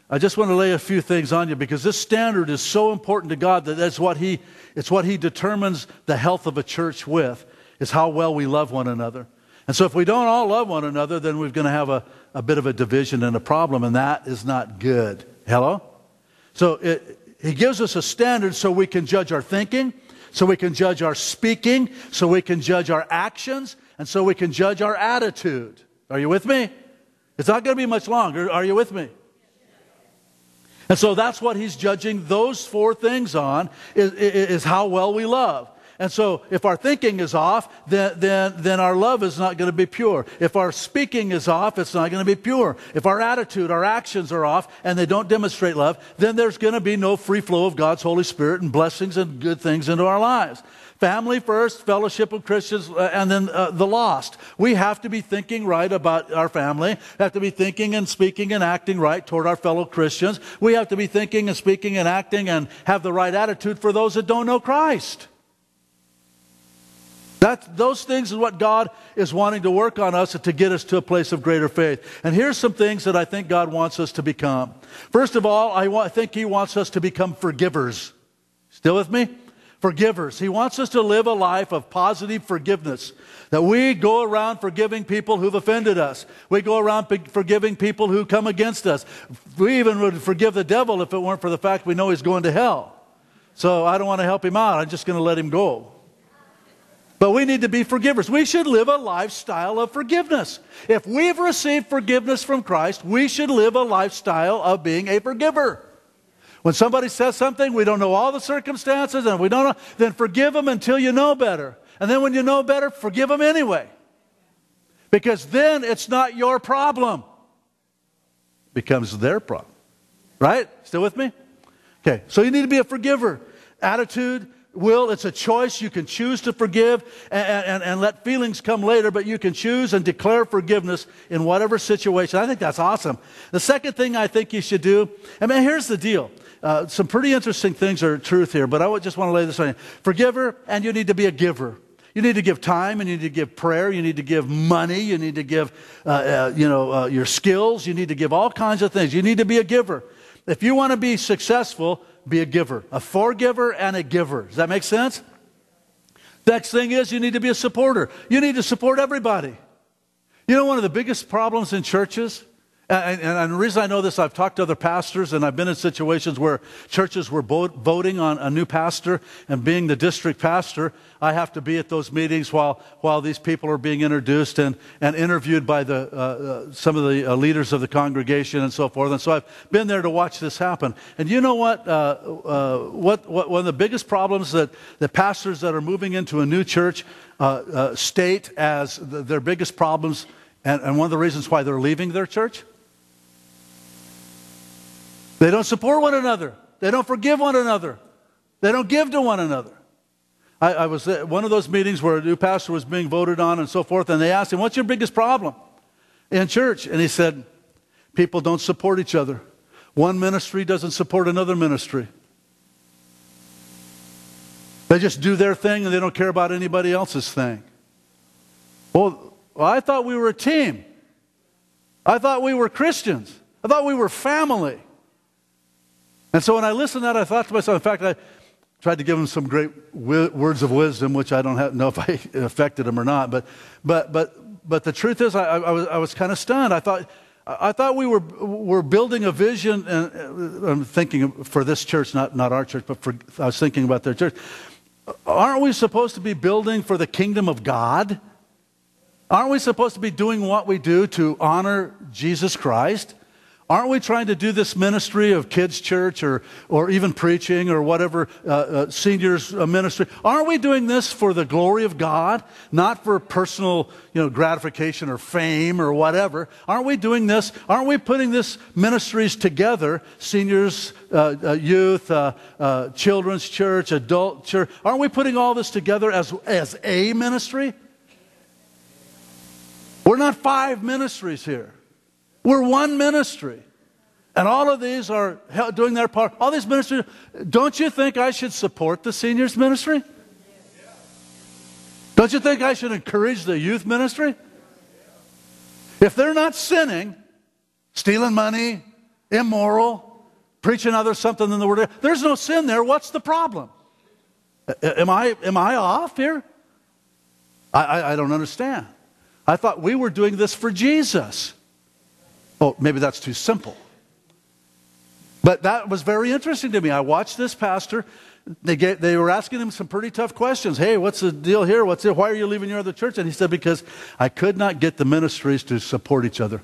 I just want to lay a few things on you because this standard is so important to God that that's what he, it's what he determines the health of a church with, is how well we love one another. And so if we don't all love one another, then we're going to have a, a bit of a division and a problem, and that is not good. Hello? So it, he gives us a standard so we can judge our thinking, so we can judge our speaking, so we can judge our actions, and so we can judge our attitude. Are you with me? It's not going to be much longer. Are you with me? And so that's what he's judging those four things on, is, is how well we love. And so if our thinking is off, then, then, then our love is not going to be pure. If our speaking is off, it's not going to be pure. If our attitude, our actions are off, and they don't demonstrate love, then there's going to be no free flow of God's Holy Spirit and blessings and good things into our lives. Family first, fellowship of Christians, uh, and then uh, the lost. We have to be thinking right about our family. We have to be thinking and speaking and acting right toward our fellow Christians. We have to be thinking and speaking and acting and have the right attitude for those that don't know Christ. That, those things is what God is wanting to work on us to get us to a place of greater faith. And here's some things that I think God wants us to become. First of all, I, want, I think He wants us to become forgivers. Still with me? Forgivers. He wants us to live a life of positive forgiveness. That we go around forgiving people who've offended us. We go around forgiving people who come against us. We even would forgive the devil if it weren't for the fact we know he's going to hell. So I don't want to help him out. I'm just going to let him go. But we need to be forgivers. We should live a lifestyle of forgiveness. If we've received forgiveness from Christ, we should live a lifestyle of being a forgiver. When somebody says something, we don't know all the circumstances, and we don't know, then forgive them until you know better. And then when you know better, forgive them anyway. Because then it's not your problem. It becomes their problem. Right? Still with me? Okay, so you need to be a forgiver. Attitude, will, it's a choice. You can choose to forgive and, and, and let feelings come later, but you can choose and declare forgiveness in whatever situation. I think that's awesome. The second thing I think you should do, I mean, here's the deal. Uh, some pretty interesting things are truth here, but I just want to lay this on you. Forgiver, and you need to be a giver. You need to give time, and you need to give prayer, you need to give money, you need to give uh, uh, you know, uh, your skills, you need to give all kinds of things. You need to be a giver. If you want to be successful, be a giver. A forgiver and a giver. Does that make sense? Next thing is you need to be a supporter. You need to support everybody. You know, one of the biggest problems in churches, and, and, and the reason I know this, I've talked to other pastors, and I've been in situations where churches were voting on a new pastor, and being the district pastor, I have to be at those meetings while while these people are being introduced and, and interviewed by the uh, uh, some of the uh, leaders of the congregation and so forth. And so I've been there to watch this happen. And you know what? Uh, uh, what, what one of the biggest problems that the pastors that are moving into a new church uh, uh, state as the, their biggest problems, and, and one of the reasons why they're leaving their church? They don't support one another. They don't forgive one another. They don't give to one another. I, I was at one of those meetings where a new pastor was being voted on and so forth, and they asked him, what's your biggest problem in church? And he said, people don't support each other. One ministry doesn't support another ministry. They just do their thing and they don't care about anybody else's thing. Well, well I thought we were a team. I thought we were Christians. I thought we were family. And so when I listened to that, I thought to myself, in fact, I tried to give him some great wi- words of wisdom, which I don't have, know if I affected him or not. But, but, but, but the truth is, I, I was, I was kind of stunned. I thought, I thought we were were building a vision, and I'm thinking for this church, not not our church, but for, I was thinking about their church. Aren't we supposed to be building for the kingdom of God? Aren't we supposed to be doing what we do to honor Jesus Christ? Aren't we trying to do this ministry of kids' church or, or even preaching or whatever, uh, uh, seniors uh, ministry? Aren't we doing this for the glory of God, not for personal, you know, gratification or fame or whatever? Aren't we doing this? Aren't we putting this ministries together, seniors, uh, uh, youth, uh, uh, children's church, adult church? Aren't we putting all this together as, as a ministry? We're not five ministries here. We're one ministry. And all of these are doing their part. All these ministries, don't you think I should support the seniors ministry? Don't you think I should encourage the youth ministry? If they're not sinning, stealing money, immoral, preaching others something than the Word of God. There's no sin there. What's the problem? Am I, am I off here? I, I, I don't understand. I thought we were doing this for Jesus. Oh, maybe that's too simple. But that was very interesting to me. I watched this pastor. They, get, they were asking him some pretty tough questions. Hey, what's the deal here? What's it? Why are you leaving your other church? And he said, because I could not get the ministries to support each other.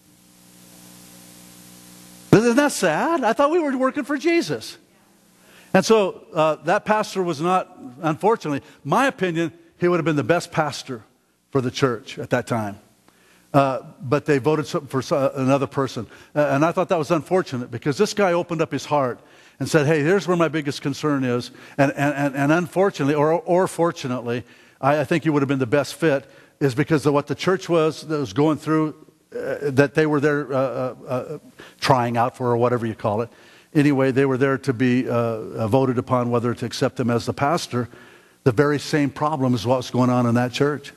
Isn't that sad? I thought we were working for Jesus. And so uh, that pastor was not, unfortunately, my opinion, he would have been the best pastor for the church at that time. Uh, but they voted for another person. Uh, and I thought that was unfortunate because this guy opened up his heart and said, hey, here's where my biggest concern is. And, and, and unfortunately, or, or fortunately, I, I think he would have been the best fit, is because of what the church was that was going through, uh, that they were there uh, uh, trying out for, or whatever you call it. Anyway, they were there to be uh, voted upon whether to accept him as the pastor. The very same problem is what's going on in that church.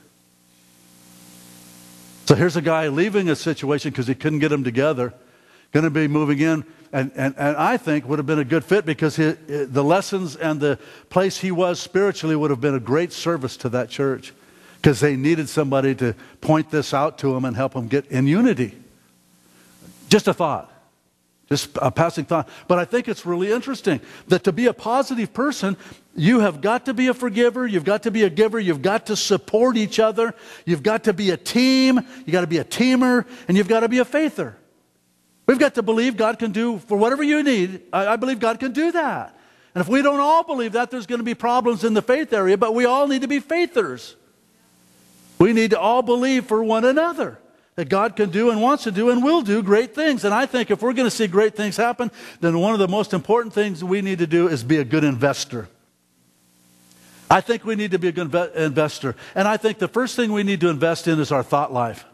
So here's a guy leaving a situation because he couldn't get them together, going to be moving in, and, and, and I think would have been a good fit because he, the lessons and the place he was spiritually would have been a great service to that church because they needed somebody to point this out to them and help them get in unity. Just a thought. Just a passing thought. But I think it's really interesting that to be a positive person, you have got to be a forgiver, you've got to be a giver, you've got to support each other, you've got to be a team, you've got to be a teamer, and you've got to be a faither. We've got to believe God can do for whatever you need. I, I believe God can do that. And if we don't all believe that, there's going to be problems in the faith area, but we all need to be faithers. We need to all believe for one another that God can do and wants to do and will do great things. And I think if we're going to see great things happen, then one of the most important things we need to do is be a good investor. I think we need to be a good investor. And I think the first thing we need to invest in is our thought life.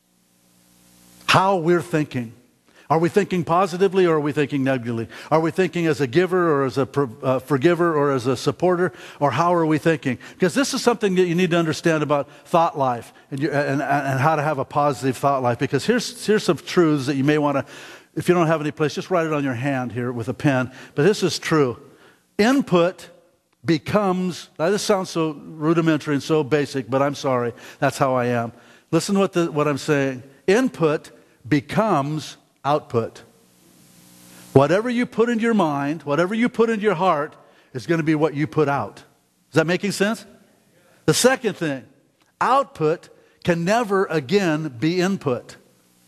How we're thinking. Are we thinking positively or are we thinking negatively? Are we thinking as a giver or as a uh, forgiver or as a supporter? Or how are we thinking? Because this is something that you need to understand about thought life and, you, and, and how to have a positive thought life. Because here's, here's some truths that you may want to, if you don't have any place, just write it on your hand here with a pen. But this is true. Input becomes, now this sounds so rudimentary and so basic, but I'm sorry. That's how I am. Listen to what, the, what I'm saying. Input becomes output. Whatever you put in your mind, whatever you put in your heart is going to be what you put out. Is that making sense? The second thing, output can never again be input.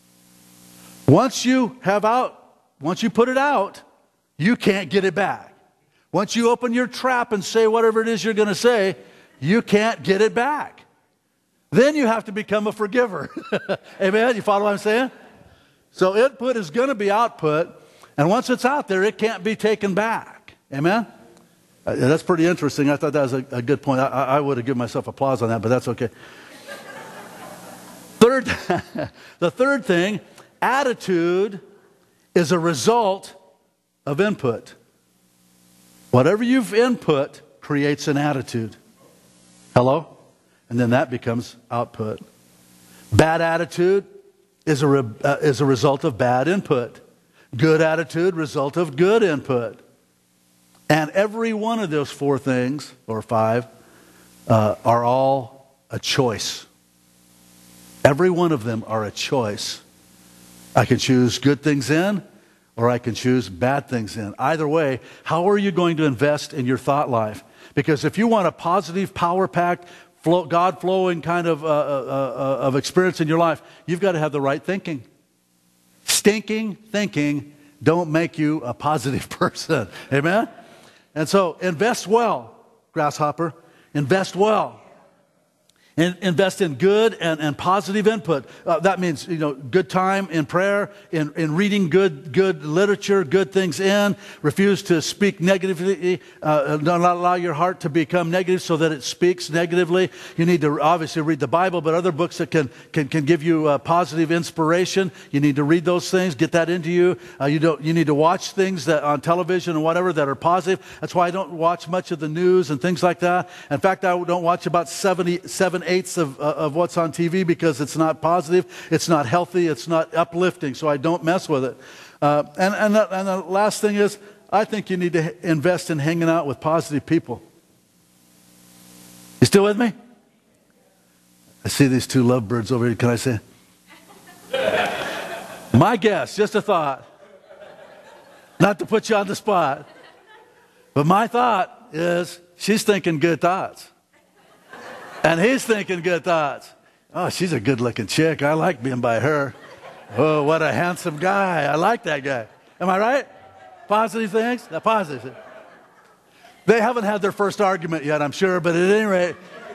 Once you have out, once you put it out, you can't get it back. Once you open your trap and say whatever it is you're going to say, you can't get it back. Then you have to become a forgiver. Amen? You follow what I'm saying? So input is going to be output, and once it's out there, it can't be taken back. Amen? Uh, that's pretty interesting. I thought that was a, a good point. I, I would have given myself applause on that, but that's okay. Third, the third thing, attitude is a result of input. Whatever you've input creates an attitude. Hello? And then that becomes output. Bad attitude is a, re, uh, is a result of bad input. Good attitude, result of good input. And every one of those four things, or five, uh, are all a choice. Every one of them are a choice. I can choose good things in, or I can choose bad things in. Either way, how are you going to invest in your thought life? Because if you want a positive, power-packed, flow, God-flowing kind of, uh, uh, uh, of experience in your life, you've got to have the right thinking. Stinking thinking don't make you a positive person. Amen? And so invest well, grasshopper. Invest well. In, invest in good and, and positive input. Uh, that means, you know, good time in prayer, in, in reading good good literature, good things in. Refuse to speak negatively. Uh, don't allow your heart to become negative so that it speaks negatively. You need to obviously read the Bible, but other books that can can, can give you uh, positive inspiration. You need to read those things, get that into you. Uh, you don't. You need to watch things that on television and whatever that are positive. That's why I don't watch much of the news and things like that. In fact, I don't watch about seventy, seven, eighths of, uh, of what's on T V because it's not positive, it's not healthy, it's not uplifting, so I don't mess with it. Uh, and, and, the, and the last thing is, I think you need to invest in hanging out with positive people. You still with me? I see these two lovebirds over here. Can I say? My guess, just a thought. Not to put you on the spot. But my thought is, she's thinking good thoughts. And he's thinking good thoughts. Oh, she's a good-looking chick. I like being by her. Oh, what a handsome guy. I like that guy. Am I right? Positive things? The positive things. They haven't had their first argument yet, I'm sure, but at any rate,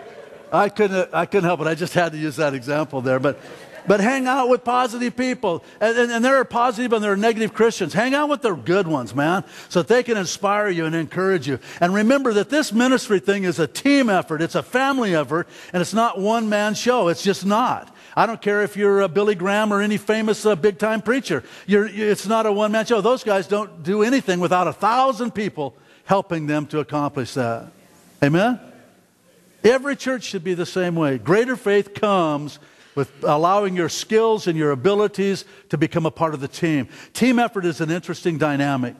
I couldn't, I couldn't help it. I just had to use that example there. But, but hang out with positive people. And, and, and there are positive and there are negative Christians. Hang out with the good ones, man, so that they can inspire you and encourage you. And remember that this ministry thing is a team effort. It's a family effort, and it's not one-man show. It's just not. I don't care if you're uh, Billy Graham or any famous uh, big-time preacher. You're, it's not a one-man show. Those guys don't do anything without a thousand people helping them to accomplish that. Amen? Every church should be the same way. Greater faith comes with allowing your skills and your abilities to become a part of the team. Team effort is an interesting dynamic.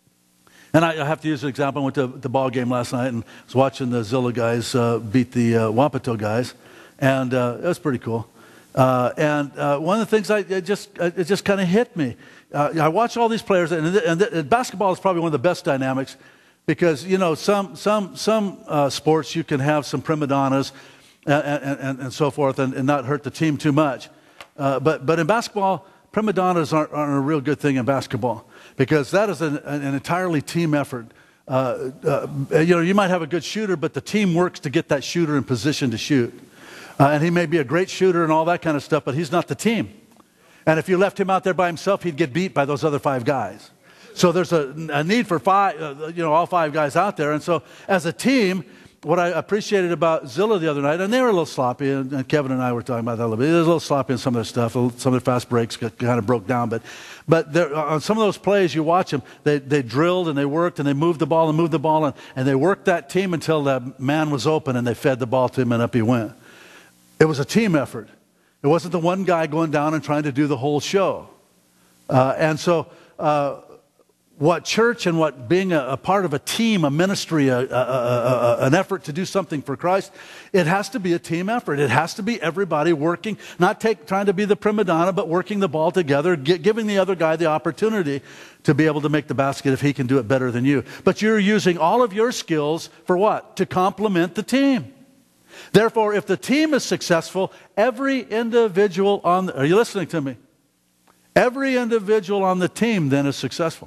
And I, I have to use an example. I went to the ball game last night and was watching the Zilla guys uh, beat the uh, Wapato guys. And uh, it was pretty cool. Uh, and uh, one of the things I it just it just kind of hit me. Uh, I watch all these players, and, and, and basketball is probably one of the best dynamics because you know some some some uh, sports you can have some prima donnas and and, and so forth, and, and not hurt the team too much. Uh, but but in basketball, prima donnas aren't, aren't a real good thing in basketball because that is an, an entirely team effort. Uh, uh, you know, you might have a good shooter, but the team works to get that shooter in position to shoot. Uh, and he may be a great shooter and all that kind of stuff, but he's not the team. And if you left him out there by himself, he'd get beat by those other five guys. So there's a, a need for five, uh, you know, all five guys out there. And so as a team, what I appreciated about Zilla the other night, and they were a little sloppy, and, and Kevin and I were talking about that a little bit. It was a little sloppy in some of their stuff. Some of their fast breaks got, kind of broke down. But, but there, on some of those plays, you watch them, they, they drilled and they worked and they moved the ball and moved the ball. And, and they worked that team until the man was open and they fed the ball to him and up he went. It was a team effort. It wasn't the one guy going down and trying to do the whole show. Uh, and so uh, what church and what being a, a part of a team, a ministry, a, a, a, a, an effort to do something for Christ, it has to be a team effort. It has to be everybody working, not take, trying to be the prima donna, but working the ball together, get, giving the other guy the opportunity to be able to make the basket if he can do it better than you. But you're using all of your skills for what? To complement the team. Therefore, if the team is successful, every individual on the, are you listening to me? Every individual on the team then is successful.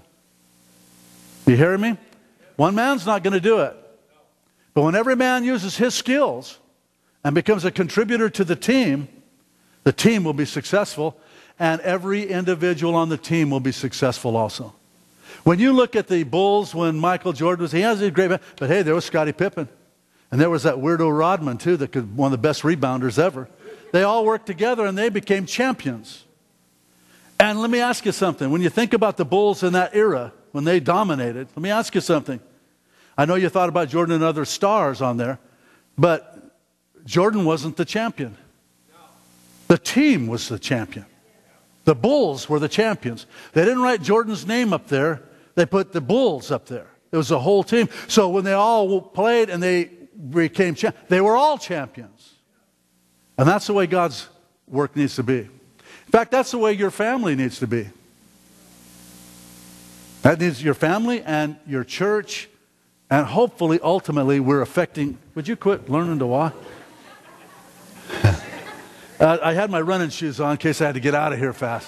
You hearing me? One man's not going to do it. But when every man uses his skills and becomes a contributor to the team, the team will be successful, and every individual on the team will be successful also. When you look at the Bulls when Michael Jordan was, he has a great man, but hey, there was Scottie Pippen. And there was that weirdo Rodman, too, that could one of the best rebounders ever. They all worked together, and they became champions. And let me ask you something. When you think about the Bulls in that era, when they dominated, let me ask you something. I know you thought about Jordan and other stars on there, but Jordan wasn't the champion. The team was the champion. The Bulls were the champions. They didn't write Jordan's name up there. They put the Bulls up there. It was a whole team. So when they all played and they became champions, they were all champions. And that's the way God's work needs to be. In fact, that's the way your family needs to be. That needs your family and your church, and hopefully, ultimately, we're affecting. Would you quit learning to walk? uh, I had my running shoes on in case I had to get out of here fast.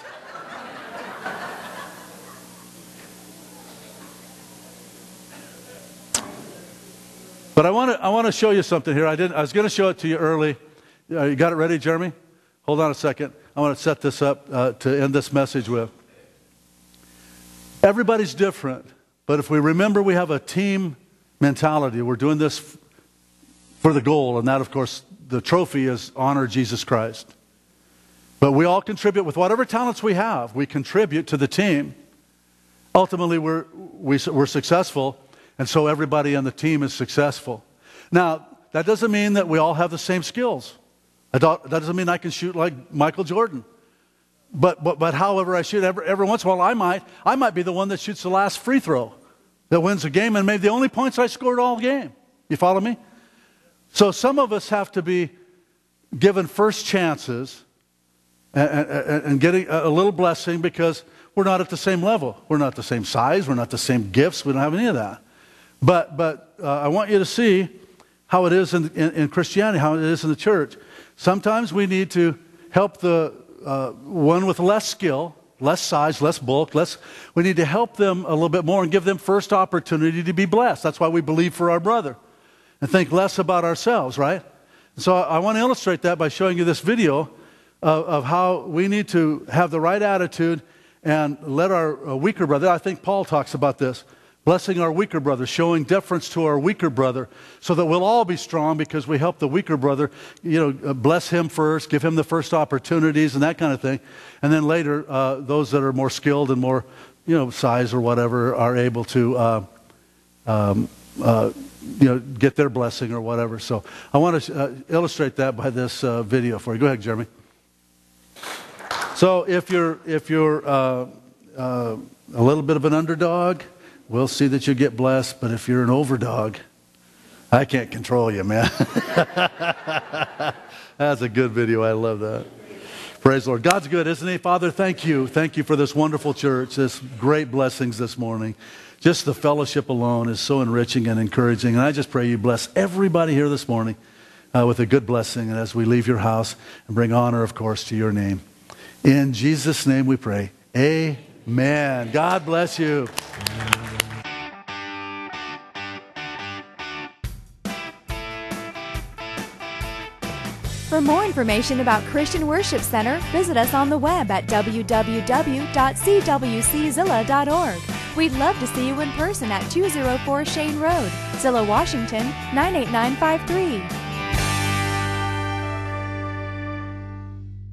But I want to I want to show you something here. I didn't. I was going to show it to you early. Uh, you got it ready, Jeremy? Hold on a second. I want to set this up uh, to end this message with. Everybody's different, but if we remember we have a team mentality, we're doing this f- for the goal, and that, of course, the trophy is honor Jesus Christ. But we all contribute with whatever talents we have. We contribute to the team. Ultimately, we're, we, we're successful, and so everybody on the team is successful. Now, that doesn't mean that we all have the same skills. That doesn't mean I can shoot like Michael Jordan. but, but, but however I shoot, every, every once in a while I might, I might be the one that shoots the last free throw that wins the game and maybe the only points I scored all game. You follow me? So some of us have to be given first chances and, and, and getting a little blessing because we're not at the same level. We're not the same size. We're not the same gifts. We don't have any of that. But, but uh, I want you to see how it is in, in, in Christianity, how it is in the church. Sometimes we need to help the uh, one with less skill, less size, less bulk, less. We need to help them a little bit more and give them first opportunity to be blessed. That's why we believe for our brother and think less about ourselves, right? So I, I want to illustrate that by showing you this video of, of how we need to have the right attitude and let our uh, weaker brother, I think Paul talks about this, blessing our weaker brother, showing deference to our weaker brother so that we'll all be strong because we help the weaker brother, you know, bless him first, give him the first opportunities and that kind of thing. And then later, uh, those that are more skilled and more, you know, size or whatever are able to, uh, um, uh, you know, get their blessing or whatever. So I want to uh, illustrate that by this uh, video for you. Go ahead, Jeremy. So if you're, if you're uh, uh, a little bit of an underdog, we'll see that you get blessed. But if you're an overdog, I can't control you, man. That's a good video. I love that. Praise the Lord. God's good, isn't he? Father, thank you. Thank you for this wonderful church, this great blessings this morning. Just the fellowship alone is so enriching and encouraging. And I just pray you bless everybody here this morning uh, with a good blessing. And as we leave your house and bring honor, of course, to your name. In Jesus' name we pray. Amen. God bless you. For more information about Christian Worship Center, visit us on the web at w w w dot c w c zilla dot org. We'd love to see you in person at two oh four Shane Road, Zillow, Washington, nine eight nine five three.